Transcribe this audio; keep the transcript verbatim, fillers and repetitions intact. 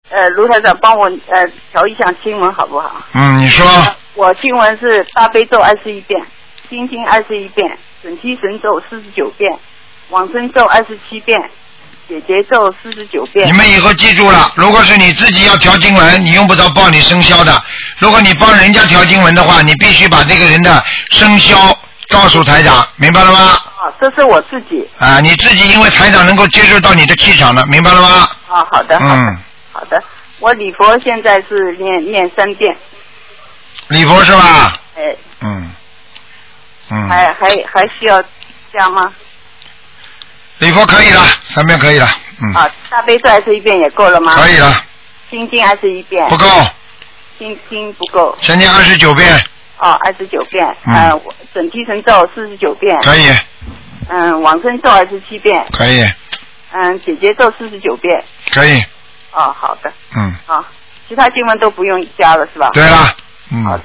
呃，卢台长帮我呃调一下经文好不好？ 嗯，你说。 呃、我经文是大悲咒二十一遍，心经二十一遍，准提神咒四十九遍，往生咒二十七遍，解结咒四十九遍。 你们以后记住了，如果是你自己要调经文，你用不着报你生肖的；如果你帮人家调经文的话，你必须把这个人的生肖告诉台长，明白了吗？ 啊，这是我自己。 啊，你自己因为台长能够接受到你的气场的，明白了吗？ 啊，好的。 嗯。 好的，我礼佛现在是念念三遍。 礼佛是吧？ 哎。 嗯。嗯。 还还还需要加吗？ 礼佛可以了，三遍可以了。嗯。 啊，大悲咒二十一遍也够了吗？ 可以了。 心经二十一遍。 不够。 心经不够。 先念二十九遍。 哦，二十九遍。 嗯。 呃，准提神咒四十九遍。 可以。 嗯，往生咒二十七遍。 可以。 嗯，解结咒四十九遍。 可以。 哦，好的。 嗯。 好，其他经文都不用加了是吧？ 对了。嗯。 好的。